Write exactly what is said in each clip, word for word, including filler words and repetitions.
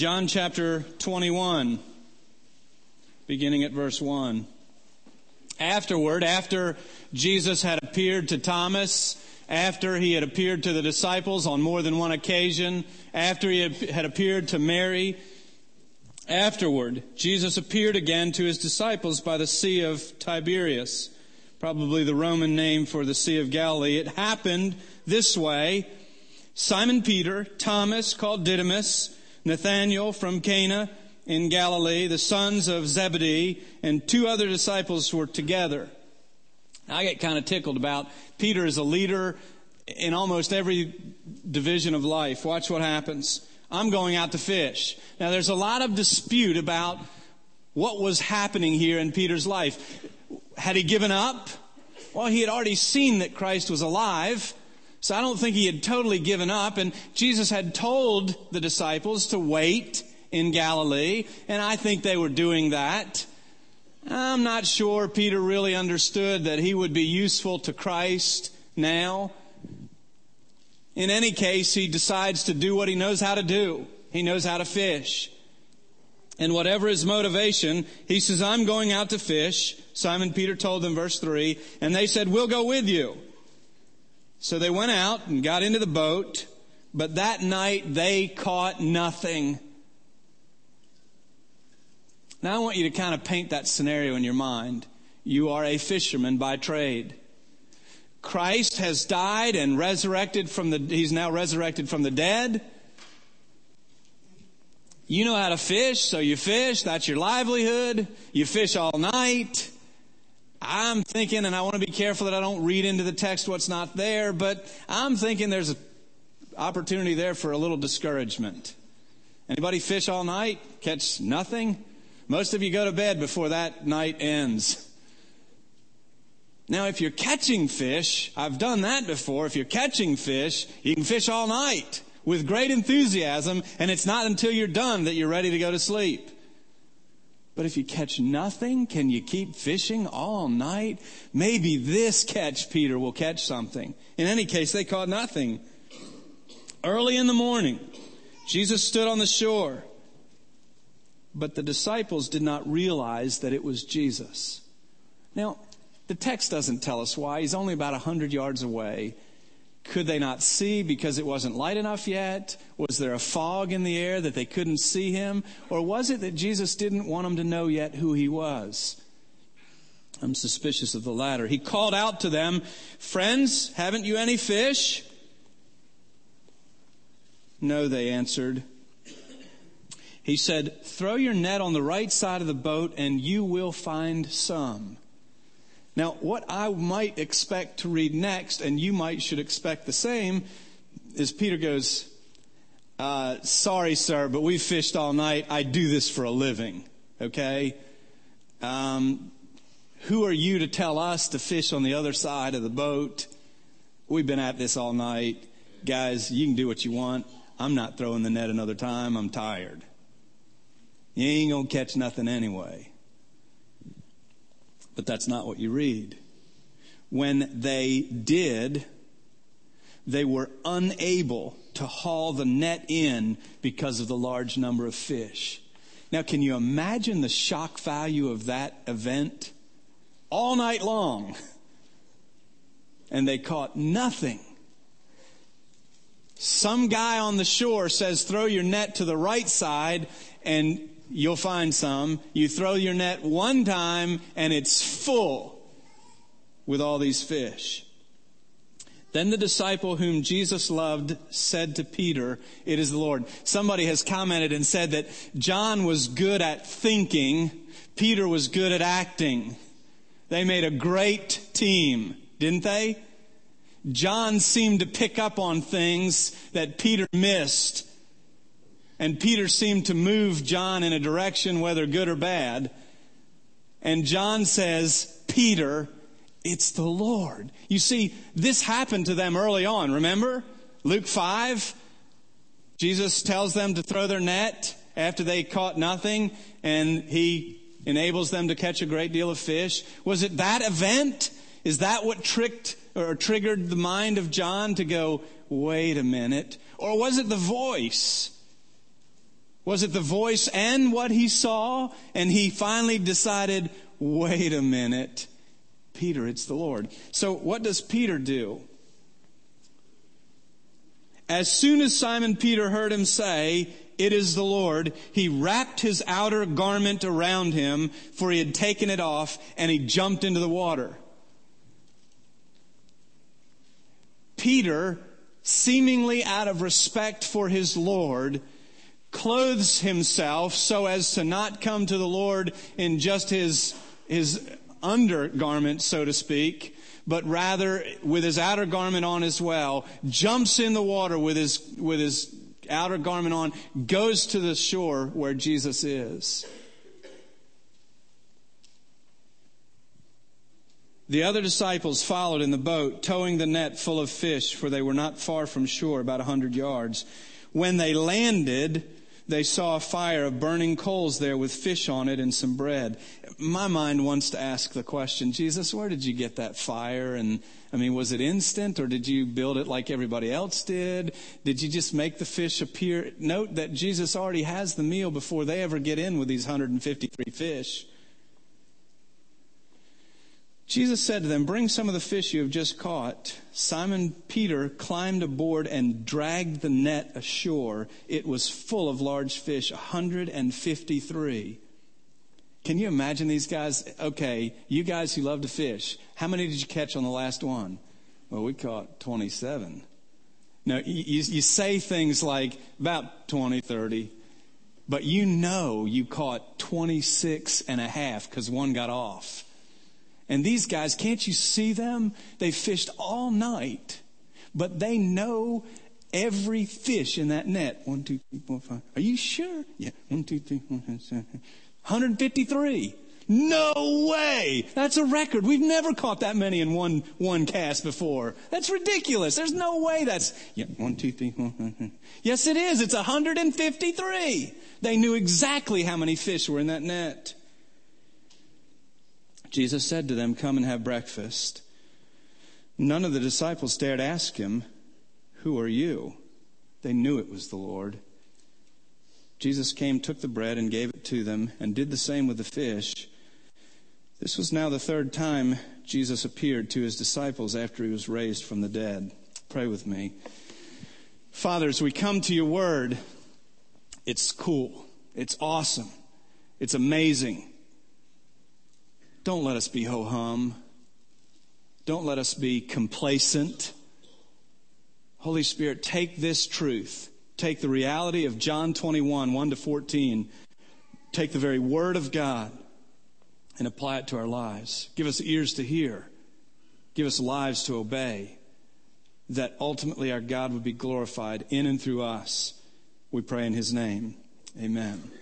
John chapter twenty-one, beginning at verse one. Afterward, after Jesus had appeared to Thomas, after he had appeared to the disciples on more than one occasion, after he had appeared to Mary, afterward, Jesus appeared again to his disciples by the Sea of Tiberias, probably the Roman name for the Sea of Galilee. It happened this way. Simon Peter, Thomas, called Didymus, Nathanael from Cana in Galilee, the sons of Zebedee, and two other disciples were together. I get kind of tickled about Peter as a leader in almost every division of life. Watch what happens. I'm going out to fish. Now, there's a lot of dispute about what was happening here in Peter's life. Had he given up? Well, he had already seen that Christ was alive, so I don't think he had totally given up. And Jesus had told the disciples to wait in Galilee, and I think they were doing that. I'm not sure Peter really understood that he would be useful to Christ now. In any case, he decides to do what he knows how to do. He knows how to fish. And whatever his motivation, he says, I'm going out to fish. Simon Peter told them, verse three, and they said, we'll go with you. So they went out and got into the boat, but that night they caught nothing. Now I want you to kind of paint that scenario in your mind. You are a fisherman by trade. Christ has died and resurrected from the, he's now resurrected from the dead. You know how to fish, so you fish. That's your livelihood. You fish all night. I'm thinking, and I want to be careful that I don't read into the text what's not there, but I'm thinking there's an opportunity there for a little discouragement. Anybody fish all night? Catch nothing? Most of you go to bed before that night ends. Now, if you're catching fish, I've done that before. If you're catching fish, you can fish all night with great enthusiasm, and it's not until you're done that you're ready to go to sleep. But if you catch nothing, can you keep fishing all night? Maybe this catch, Peter, will catch something. In any case, they caught nothing. Early in the morning, Jesus stood on the shore. But the disciples did not realize that it was Jesus. Now, the text doesn't tell us why. He's only about a hundred yards away. Could they not see because it wasn't light enough yet? Was there a fog in the air that they couldn't see him? Or was it that Jesus didn't want them to know yet who he was? I'm suspicious of the latter. He called out to them, friends, haven't you any fish? No, they answered. He said, throw your net on the right side of the boat and you will find some. Now, what I might expect to read next, and you might should expect the same, is Peter goes, uh, sorry, sir, but we fished all night. I do this for a living, okay? Um, who are you to tell us to fish on the other side of the boat? We've been at this all night. Guys, you can do what you want. I'm not throwing the net another time. I'm tired. You ain't going to catch nothing anyway. But that's not what you read. When they did, they were unable to haul the net in because of the large number of fish. Now, can you imagine the shock value of that event? All night long. And they caught nothing. Some guy on the shore says, throw your net to the right side and you'll find some. You throw your net one time and it's full with all these fish. Then the disciple whom Jesus loved said to Peter, it is the Lord. Somebody has commented and said that John was good at thinking. Peter was good at acting. They made a great team, didn't they? John seemed to pick up on things that Peter missed. And Peter seemed to move John in a direction, whether good or bad. And John says, Peter, it's the Lord. You see, this happened to them early on. Remember? Luke five, Jesus tells them to throw their net after they caught nothing. And he enables them to catch a great deal of fish. Was it that event? Is that what tricked or triggered the mind of John to go, wait a minute? Or was it the voice? Was it the voice and what he saw? And he finally decided, wait a minute, Peter, it's the Lord. So what does Peter do? As soon as Simon Peter heard him say, it is the Lord, he wrapped his outer garment around him, for he had taken it off, and he jumped into the water. Peter, seemingly out of respect for his Lord, clothes himself so as to not come to the Lord in just his, his undergarment, so to speak, but rather with his outer garment on as well, jumps in the water with his, with his outer garment on, goes to the shore where Jesus is. The other disciples followed in the boat, towing the net full of fish, for they were not far from shore, about a hundred yards. When they landed, they saw a fire of burning coals there with fish on it and some bread. My mind wants to ask the question, Jesus, where did you get that fire? And I mean, was it instant, or did you build it like everybody else did? Did you just make the fish appear? Note that Jesus already has the meal before they ever get in with these one hundred fifty-three fish. Jesus said to them, bring some of the fish you have just caught. Simon Peter climbed aboard and dragged the net ashore. It was full of large fish, one hundred fifty-three. Can you imagine these guys? Okay, you guys who love to fish, how many did you catch on the last one? Well, we caught twenty-seven. Now, you, you say things like about twenty, thirty, but you know you caught twenty-six and a half because one got off. And these guys, can't you see them? They fished all night, but they know every fish in that net. One, two, three, four, five. Are you sure? Yeah. One, two, three, four, five, seven. one hundred fifty-three. No way. That's a record. We've never caught that many in one, one cast before. That's ridiculous. There's no way that's, yeah, one, two, three, four, five, six. Yes, it is. It's one hundred fifty-three. They knew exactly how many fish were in that net. Jesus said to them, come and have breakfast. None of the disciples dared ask him, who are you? They knew it was the Lord. Jesus came, took the bread and gave it to them, and did the same with the fish. This was now the third time Jesus appeared to his disciples after he was raised from the dead. Pray with me. Father, as we come to your word, it's cool. It's awesome. It's amazing. Don't let us be ho-hum. Don't let us be complacent. Holy Spirit, take this truth. Take the reality of John twenty-one, one to fourteen. Take the very word of God and apply it to our lives. Give us ears to hear. Give us lives to obey. That ultimately our God would be glorified in and through us. We pray in his name. Amen.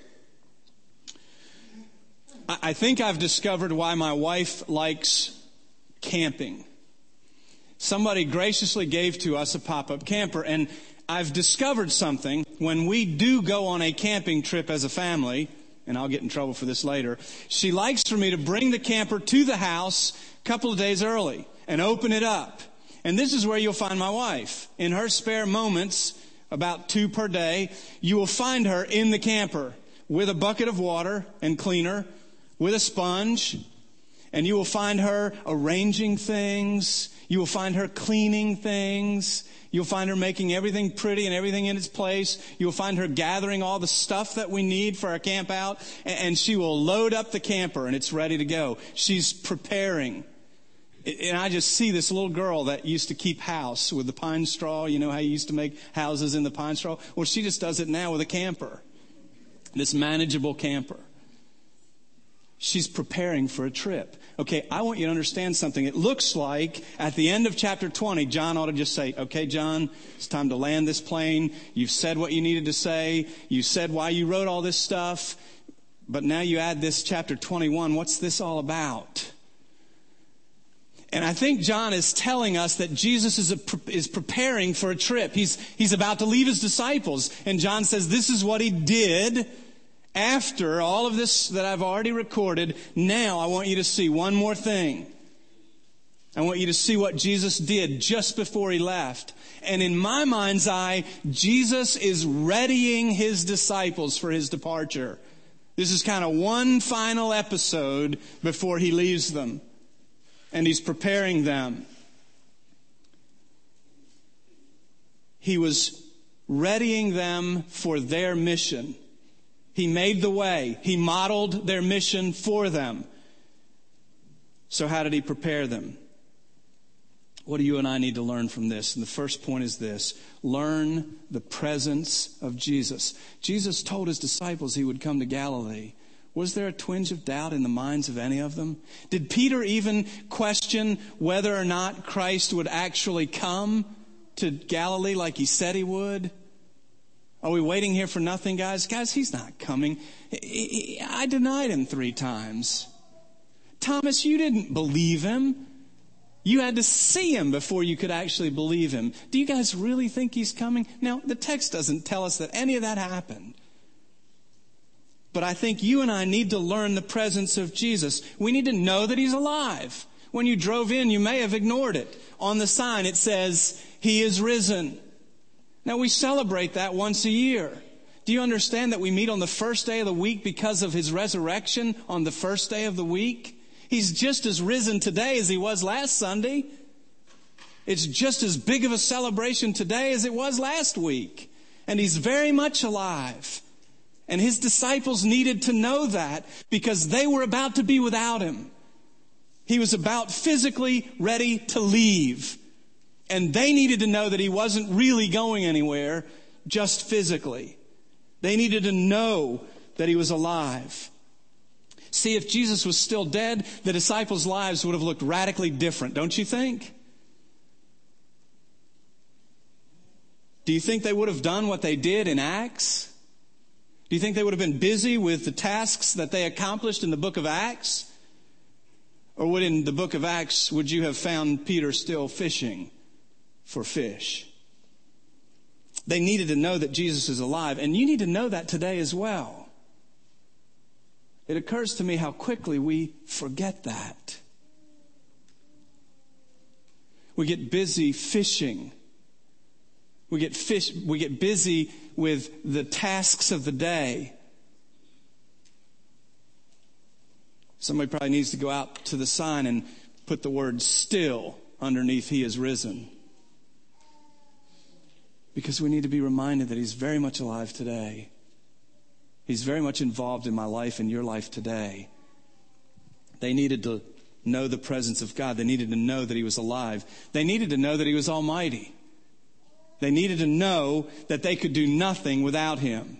I think I've discovered why my wife likes camping. Somebody graciously gave to us a pop-up camper, and I've discovered something. When we do go on a camping trip as a family, and I'll get in trouble for this later, she likes for me to bring the camper to the house a couple of days early and open it up. And this is where you'll find my wife. In her spare moments, about two per day, you will find her in the camper with a bucket of water and cleaner, with a sponge, and you will find her arranging things. You will find her cleaning things. You'll find her making everything pretty and everything in its place. You'll find her gathering all the stuff that we need for our camp out, and she will load up the camper and it's ready to go. She's preparing. And I just see this little girl that used to keep house with the pine straw. You know how you used to make houses in the pine straw? Well, she just does it now with a camper. This manageable camper. She's preparing for a trip. Okay, I want you to understand something. It looks like at the end of chapter twenty, John ought to just say, okay, John, it's time to land this plane. You've said what you needed to say. You said why you wrote all this stuff. But now you add this chapter twenty-one. What's this all about? And I think John is telling us that Jesus is a, is preparing for a trip. He's, he's about to leave his disciples. And John says this is what he did. After all of this that I've already recorded, now I want you to see one more thing. I want you to see what Jesus did just before he left. And in my mind's eye, Jesus is readying his disciples for his departure. This is kind of one final episode before he leaves them. And he's preparing them. He was readying them for their mission. He made the way. He modeled their mission for them. So how did he prepare them? What do you and I need to learn from this? And the first point is this: learn the presence of Jesus. Jesus told his disciples he would come to Galilee. Was there a twinge of doubt in the minds of any of them? Did Peter even question whether or not Christ would actually come to Galilee like he said he would? Are we waiting here for nothing, guys? Guys, he's not coming. I denied him three times. Thomas, you didn't believe him. You had to see him before you could actually believe him. Do you guys really think he's coming? Now, the text doesn't tell us that any of that happened. But I think you and I need to learn the presence of Jesus. We need to know that he's alive. When you drove in, you may have ignored it. On the sign, it says, he is risen. Now, we celebrate that once a year. Do you understand that we meet on the first day of the week because of his resurrection on the first day of the week? He's just as risen today as he was last Sunday. It's just as big of a celebration today as it was last week. And he's very much alive. And his disciples needed to know that because they were about to be without him. He was about physically ready to leave. And they needed to know that he wasn't really going anywhere, just physically. They needed to know that he was alive. See, if Jesus was still dead, the disciples' lives would have looked radically different, don't you think? Do you think they would have done what they did in Acts? Do you think they would have been busy with the tasks that they accomplished in the book of Acts? Or would in the book of Acts, would you have found Peter still fishing for fish? They needed to know that Jesus is alive, and you need to know that today as well. It occurs to me how quickly we forget that. We get busy fishing. We get fish, we get busy with the tasks of the day. Somebody probably needs to go out to the sign and put the word still underneath he is risen. Because we need to be reminded that he's very much alive today. He's very much involved in my life and your life today. They needed to know the presence of God. They needed to know that he was alive. They needed to know that he was almighty. They needed to know that they could do nothing without him.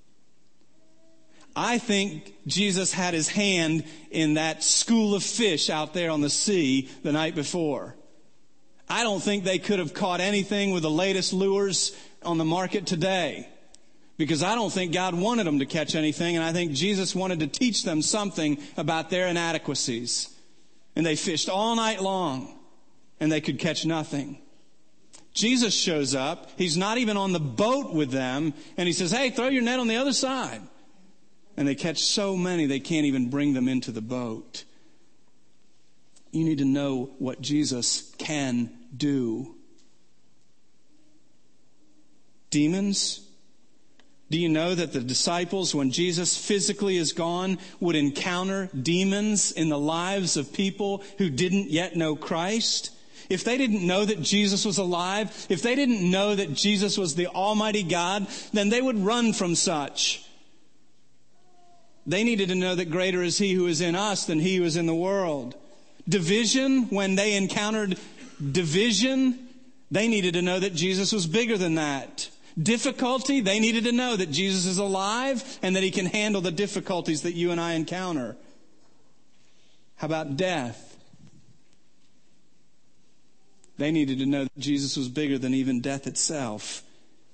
I think Jesus had his hand in that school of fish out there on the sea the night before. I don't think they could have caught anything with the latest lures on the market today. Because I don't think God wanted them to catch anything, and I think Jesus wanted to teach them something about their inadequacies. And they fished all night long, and they could catch nothing. Jesus shows up. He's not even on the boat with them, and he says, hey, throw your net on the other side. And they catch so many, they can't even bring them into the boat. You need to know what Jesus can do. Demons? Do you know that the disciples, when Jesus physically is gone, would encounter demons in the lives of people who didn't yet know Christ? If they didn't know that Jesus was alive, if they didn't know that Jesus was the Almighty God, then they would run from such. They needed to know that greater is he who is in us than he who is in the world. Division, when they encountered division, they needed to know that Jesus was bigger than that. Difficulty, they needed to know that Jesus is alive and that he can handle the difficulties that you and I encounter. How about death? They needed to know that Jesus was bigger than even death itself.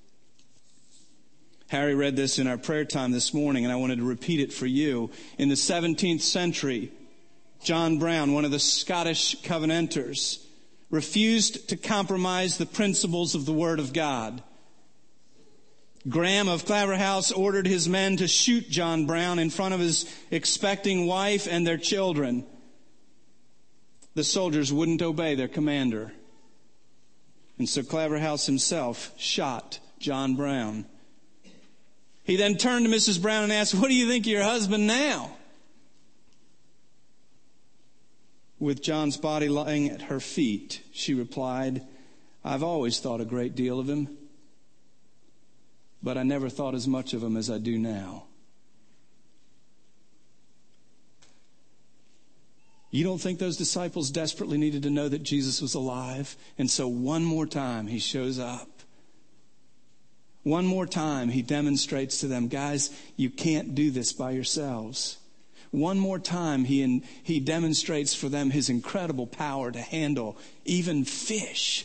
Harry read this in our prayer time this morning, and I wanted to repeat it for you. In the seventeenth century, John Brown, one of the Scottish Covenanters, refused to compromise the principles of the Word of God. Graham of Claverhouse ordered his men to shoot John Brown in front of his expecting wife and their children. the soldiers wouldn't obey their commander. And so Claverhouse himself shot John Brown. He then turned to Missus Brown and asked, "What do you think of your husband now?" With John's body lying at her feet, she replied, "I've always thought a great deal of him, but I never thought as much of him as I do now." You don't think those disciples desperately needed to know that Jesus was alive? And so one more time he shows up. One more time he demonstrates to them, guys, you can't do this by yourselves. One more time he in, he demonstrates for them his incredible power to handle even fish.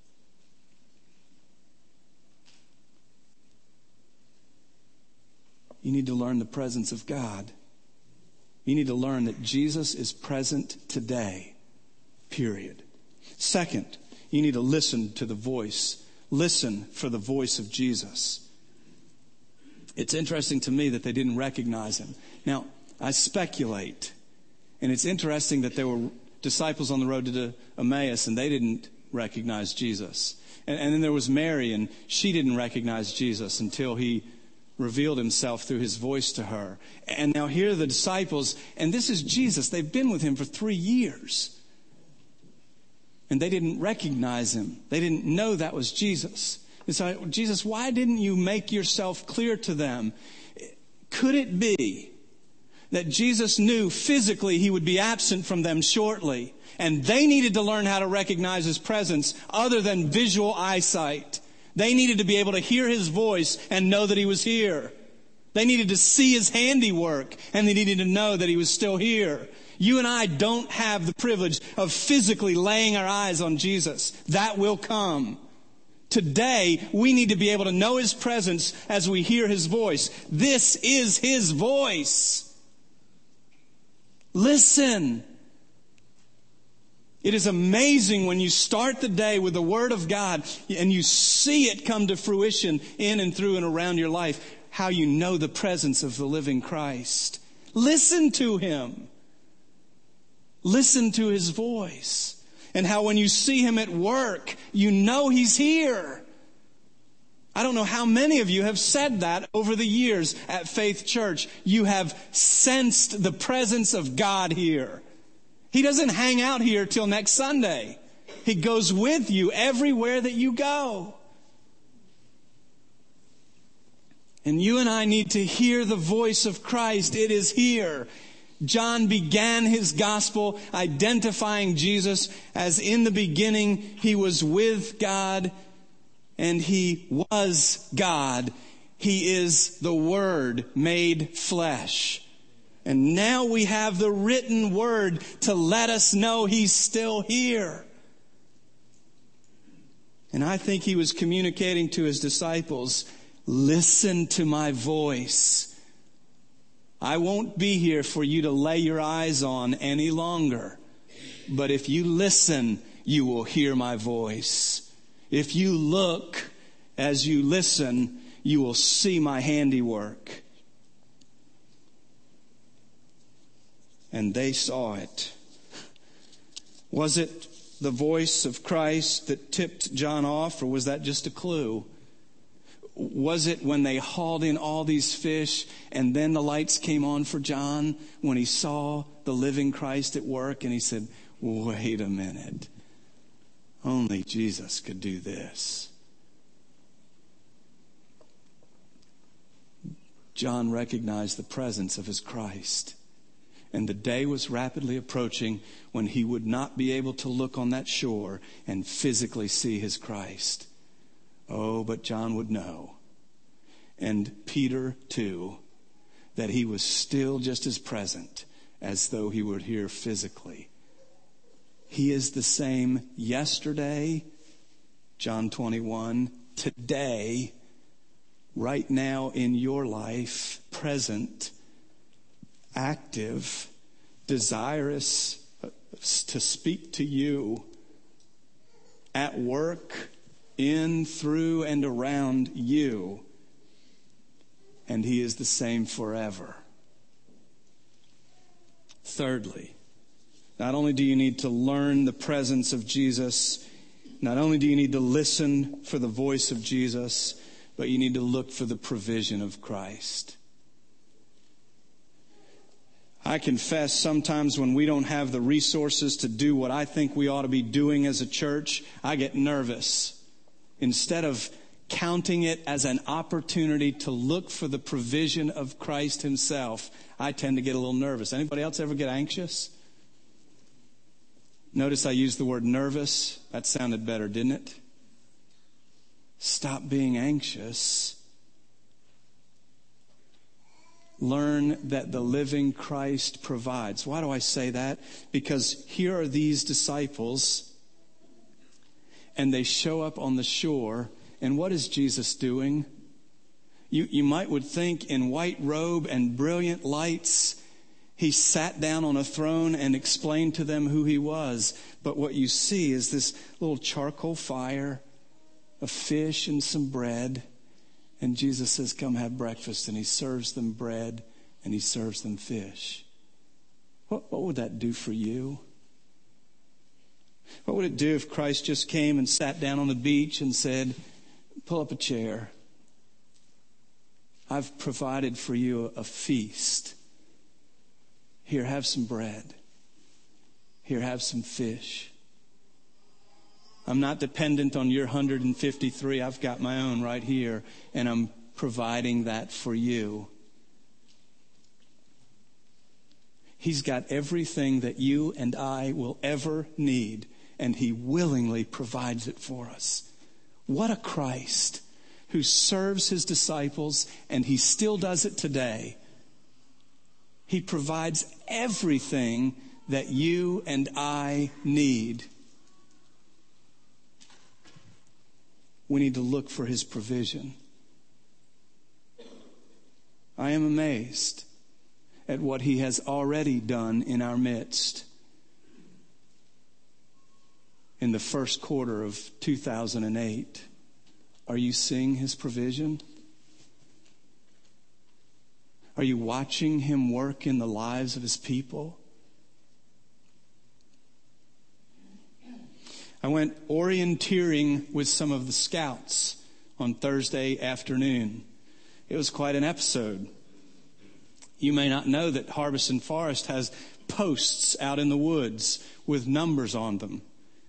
You need to learn the presence of God. You need to learn that Jesus is present today, period. Second, you need to listen to the voice. Listen for the voice of Jesus. It's interesting to me that they didn't recognize him. Now, I speculate, and it's interesting that there were disciples on the road to Emmaus, and they didn't recognize Jesus. And, and then there was Mary, and she didn't recognize Jesus until he revealed himself through his voice to her. And now here are the disciples, and this is Jesus. They've been with him for three years. And they didn't recognize him. They didn't know that was Jesus. And so, Jesus, why didn't you make yourself clear to them? Could it be that Jesus knew physically he would be absent from them shortly, and they needed to learn how to recognize his presence other than visual eyesight? They needed to be able to hear his voice and know that he was here. They needed to see his handiwork, and they needed to know that he was still here. You and I don't have the privilege of physically laying our eyes on Jesus. That will come. Today, we need to be able to know his presence as we hear his voice. This is his voice. Listen. It is amazing when you start the day with the Word of God and you see it come to fruition in and through and around your life, how you know the presence of the living Christ. Listen to him. Listen to his voice. And how when you see him at work, you know he's here. I don't know how many of you have said that over the years at Faith Church. You have sensed the presence of God here. He doesn't hang out here till next Sunday. He goes with you everywhere that you go. And you and I need to hear the voice of Christ. It is here. John began his gospel identifying Jesus as in the beginning he was with God and he was God. He is the Word made flesh. And now we have the written word to let us know he's still here. And I think he was communicating to his disciples, listen to my voice. I won't be here for you to lay your eyes on any longer. But if you listen, you will hear my voice. If you look as you listen, you will see my handiwork. And they saw it. Was it the voice of Christ that tipped John off, or was that just a clue? Was it when they hauled in all these fish and then the lights came on for John when he saw the living Christ at work and he said, wait a minute, only Jesus could do this? John recognized the presence of his Christ. And the day was rapidly approaching when he would not be able to look on that shore and physically see his Christ. Oh, but John would know, and Peter too, that he was still just as present as though he were here physically. He is the same yesterday, John twenty-one, today, right now in your life, present, active, desirous to speak to you at work, in, through, and around you. And he is the same forever. Thirdly, Not only do you need to learn the presence of Jesus, not only do you need to listen for the voice of Jesus, but you need to look for the provision of Christ. I confess sometimes when we don't have the resources to do what I think we ought to be doing as a church, I get nervous. Instead of counting it as an opportunity to look for the provision of Christ himself, I tend to get a little nervous. Anybody else ever get anxious? Notice I used the word nervous. That sounded better, didn't it? Stop being anxious. Learn that the living Christ provides. Why do I say that? Because here are these disciples, and they show up on the shore, and what is Jesus doing? You, you might would think in white robe and brilliant lights, he sat down on a throne and explained to them who he was. But what you see is this little charcoal fire, a fish and some bread. And Jesus says, come have breakfast. And he serves them bread and he serves them fish. What, what would that do for you? What would it do if Christ just came and sat down on the beach and said, pull up a chair. I've provided for you a feast. Here, have some bread. Here, have some fish. I'm not dependent on your one hundred fifty-three. I've got my own right here, and I'm providing that for you. He's got everything that you and I will ever need, and he willingly provides it for us. What a Christ who serves his disciples, and he still does it today. He provides everything that you and I need. We need to look for his provision. I am amazed at what he has already done in our midst. In the first quarter of two thousand eight, are you seeing his provision? Are you watching him work in the lives of his people? I went orienteering with some of the scouts on Thursday afternoon. It was quite an episode. You may not know that Harbison Forest has posts out in the woods with numbers on them.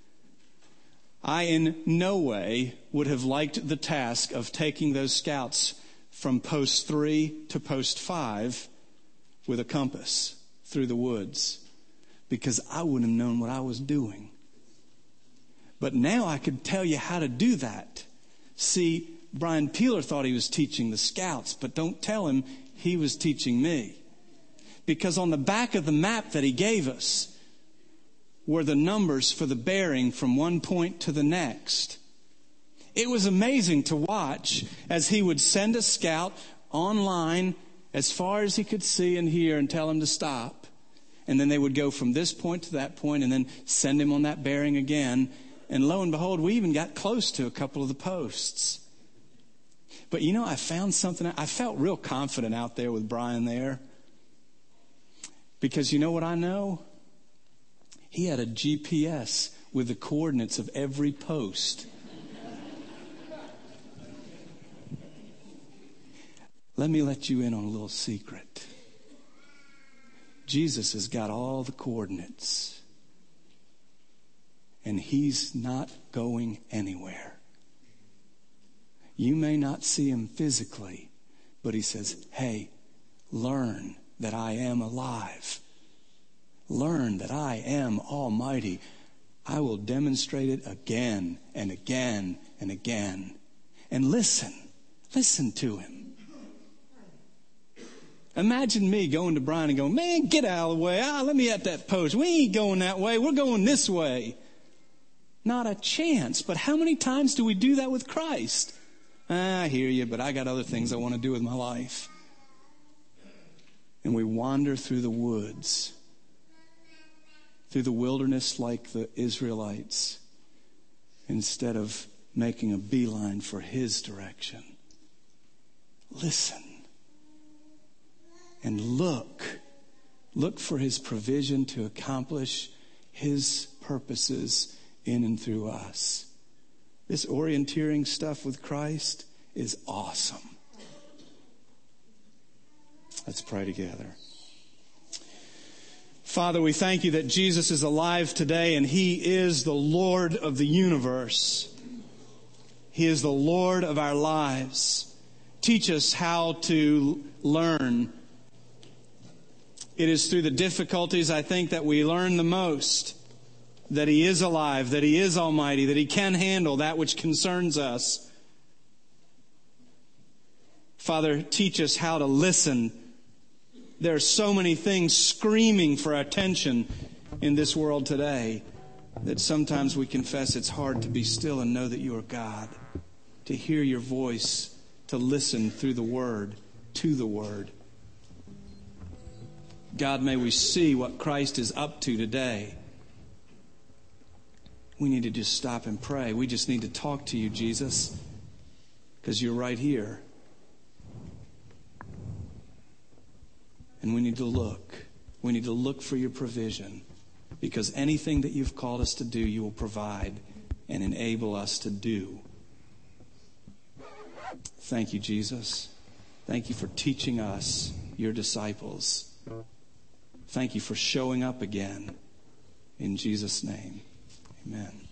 I in no way would have liked the task of taking those scouts from post three to post five with a compass through the woods, because I wouldn't have known what I was doing. But now I could tell you how to do that. See, Brian Peeler thought he was teaching the scouts, but don't tell him he was teaching me. Because on the back of the map that he gave us were the numbers for the bearing from one point to the next. It was amazing to watch as he would send a scout online as far as he could see and hear and tell him to stop. And then they would go from this point to that point and then send him on that bearing again. And lo and behold, we even got close to a couple of the posts. But you know, I found something. I felt real confident out there with Brian there. Because you know what I know? He had a G P S with the coordinates of every post. Let me let you in on a little secret. Jesus has got all the coordinates. And he's not going anywhere. You may not see him physically, but he says, hey, learn that I am alive. Learn that I am almighty. I will demonstrate it again and again and again. And listen, listen to him. Imagine me going to Brian and going, man, get out of the way. Ah, let me at that post. We ain't going that way. We're going this way. Not a chance. But how many times do we do that with Christ? Ah, I hear you, but I got other things I want to do with my life. And we wander through the woods, through the wilderness like the Israelites, instead of making a beeline for his direction. Listen. And look, look for his provision to accomplish His purposes in and through us. This orienteering stuff with Christ is awesome. Let's pray together. Father, we thank you that Jesus is alive today and He is the Lord of the universe. He is the Lord of our lives. Teach us how to learn. It is through the difficulties, I think, that we learn the most that He is alive, that He is almighty, that He can handle that which concerns us. Father, teach us how to listen. There are so many things screaming for attention in this world today that sometimes we confess it's hard to be still and know that you are God, to hear your voice, to listen through the Word, to the Word. God, may we see what Christ is up to today. We need to just stop and pray. We just need to talk to you, Jesus, because you're right here. And we need to look. We need to look for your provision, because anything that you've called us to do, you will provide and enable us to do. Thank you, Jesus. Thank you for teaching us, your disciples. Thank you for showing up again. In Jesus' name, amen.